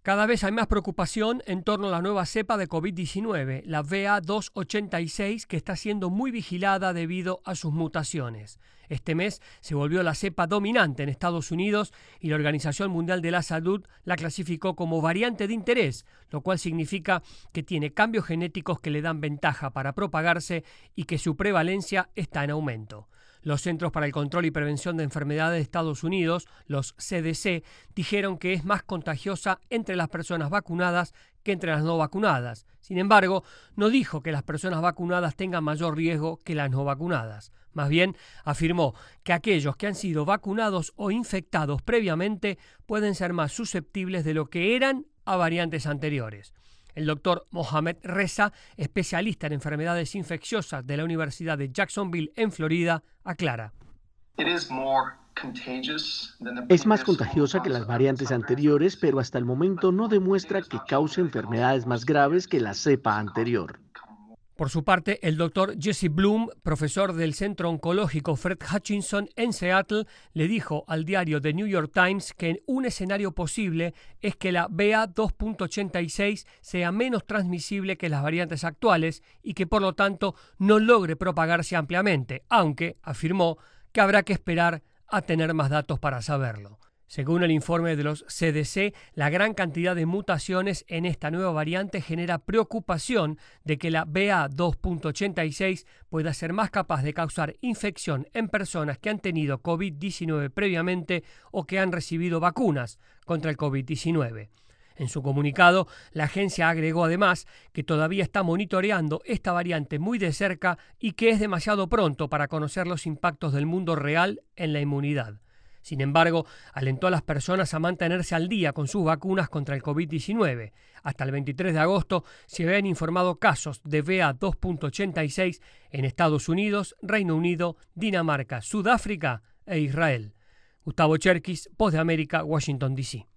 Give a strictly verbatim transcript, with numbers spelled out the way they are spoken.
Cada vez hay más preocupación en torno a la nueva cepa de COVID diecinueve, la B A doscientos ochenta y seis, que está siendo muy vigilada debido a sus mutaciones. Este mes se volvió la cepa dominante en Estados Unidos y la Organización Mundial de la Salud la clasificó como variante de interés, lo cual significa que tiene cambios genéticos que le dan ventaja para propagarse y que su prevalencia está en aumento. Los Centros para el Control y Prevención de Enfermedades de Estados Unidos, los C D C, dijeron que es más contagiosa entre las personas vacunadas que entre las no vacunadas. Sin embargo, no dijo que las personas vacunadas tengan mayor riesgo que las no vacunadas. Más bien, afirmó que aquellos que han sido vacunados o infectados previamente pueden ser más susceptibles de lo que eran a variantes anteriores. El doctor Mohamed Reza, especialista en enfermedades infecciosas de la Universidad de Jacksonville, en Florida, aclara. Es más contagiosa que las variantes anteriores, pero hasta el momento no demuestra que cause enfermedades más graves que la cepa anterior. Por su parte, el doctor Jesse Bloom, profesor del Centro Oncológico Fred Hutchinson en Seattle, le dijo al diario The New York Times que un escenario posible es que la B A doscientos ochenta y seis sea menos transmisible que las variantes actuales y que por lo tanto no logre propagarse ampliamente, aunque afirmó que habrá que esperar a tener más datos para saberlo. Según el informe de los C D C, la gran cantidad de mutaciones en esta nueva variante genera preocupación de que la B A doscientos ochenta y seis pueda ser más capaz de causar infección en personas que han tenido COVID diecinueve previamente o que han recibido vacunas contra el COVID diecinueve. En su comunicado, la agencia agregó además que todavía está monitoreando esta variante muy de cerca y que es demasiado pronto para conocer los impactos del mundo real en la inmunidad. Sin embargo, alentó a las personas a mantenerse al día con sus vacunas contra el COVID diecinueve. Hasta el veintitrés de agosto se habían informado casos de B A doscientos ochenta y seis en Estados Unidos, Reino Unido, Dinamarca, Sudáfrica e Israel. Gustavo Cherkis, Voz de América, Washington, D C